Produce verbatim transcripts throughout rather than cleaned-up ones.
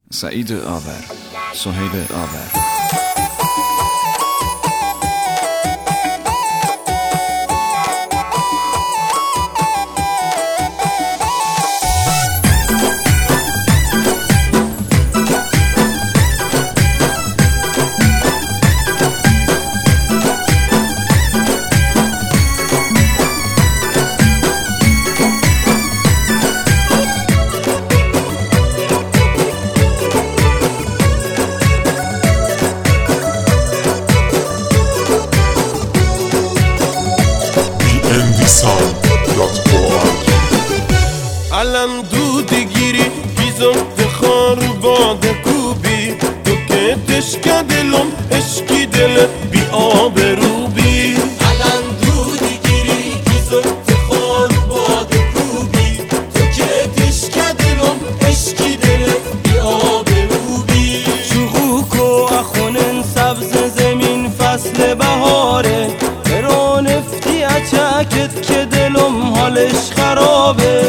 سعید آور، سهیل آور. الان دودی گیری گیزم خار باد کوبی تو که تشک دلم اشکی دل بی آب رو بی الان دودی گیری گیزم خار باد کوبی تو که تشک دلم اشکی دل بی آب رو بی شقوق و اخونن سبز زمین فصل بهاره برانفتی اچکت که دلم حالش خرابه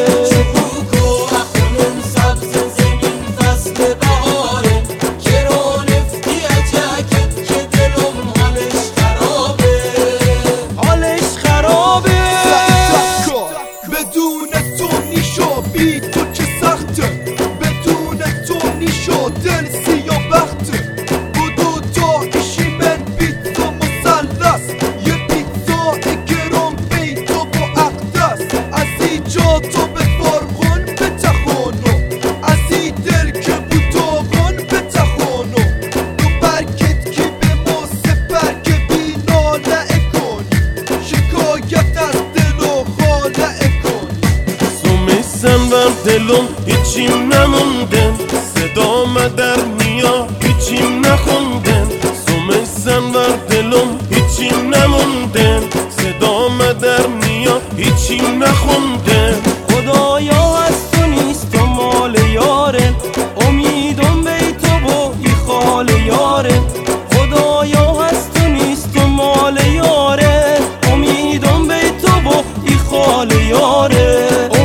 دلم هیچیم نموندن صدام در میا هیچیم نخوندن سومه زن بر دلم هیچیم نموندن صدام در میا هیچیم نخوندن خدایا از تو نیست و مال یاره امیدم بی تو با ای خال یاره خدایا از تو نیست و مال یاره امیدم بی تو با ای خال یاره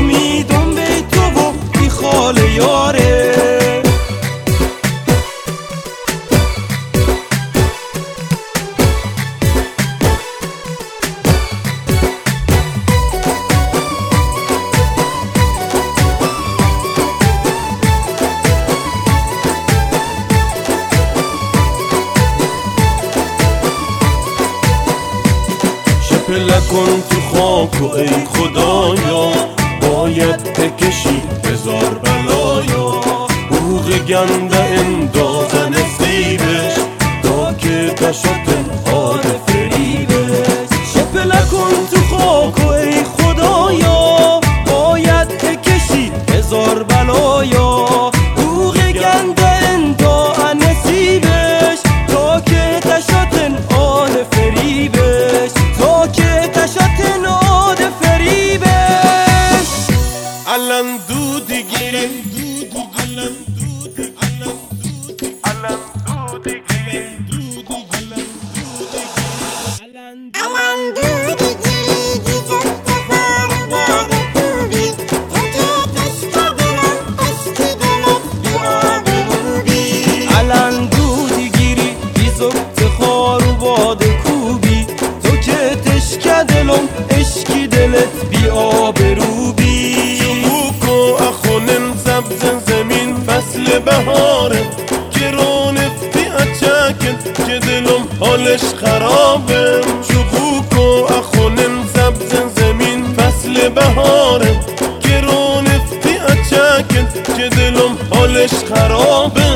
شپله کن تو خاک و ای خدایا باید بکشی هزار بلایا بوغ گنده اندازن زیبش تا که دشتن حال فریبش شپله کن تو خاک و ای خدایا باید بکشی هزار بلایا بوغ گنده اندازن زیبش تا که دشتن حال فریبش تا که دشتن حال فریبش الان دودی گیری الان دودی الان دودی الان دودی گیری الان دودی گیری گیزم تفار باد کوبی تو که تشک دلم اشکی دلت بی آب رو بی الان دودی گیری گیزم تخار باد کوبی تو که تشک دلم اشکی دلت بی آب رو بی سبز زمین فصل بهاره گرانفتی اچکت که دلم حالش خرابه شقوق و اخونن سبز زمین فصل بهاره گرانفتی اچکت که دلم حالش خرابه